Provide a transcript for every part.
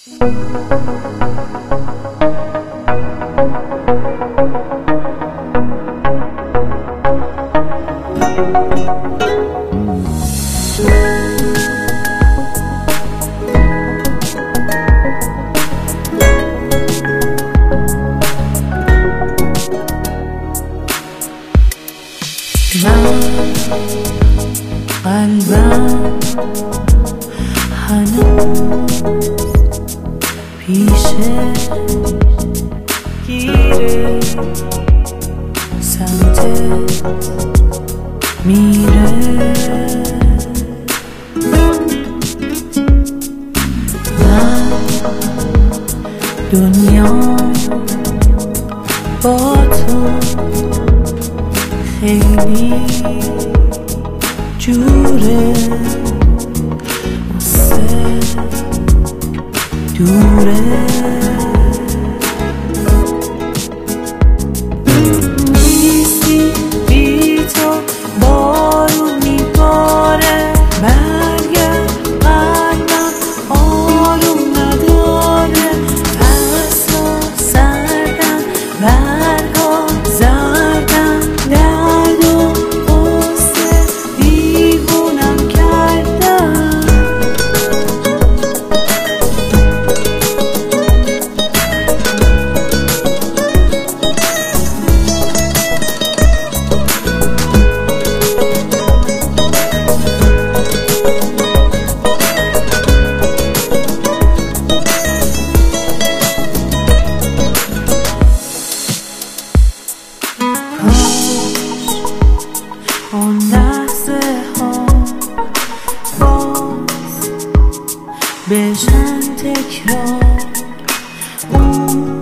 قلبم هنوز پیشه گیره سمتت میره من دنیا با تو خیلی جوره واسه دوره نیستی بی تو بارون میباره برگرد قلبم آروم نداره پسا سردم برگا زردم درد و غصه دیوونم کردم اون لحظه ها باز بشن تکرار اون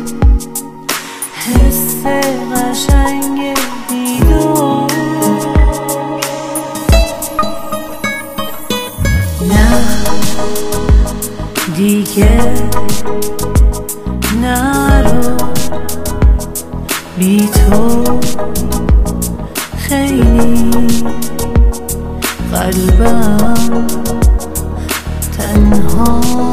حس قشنگ دیدار نه دیگه نرو بی تو خیلی قلبم تنها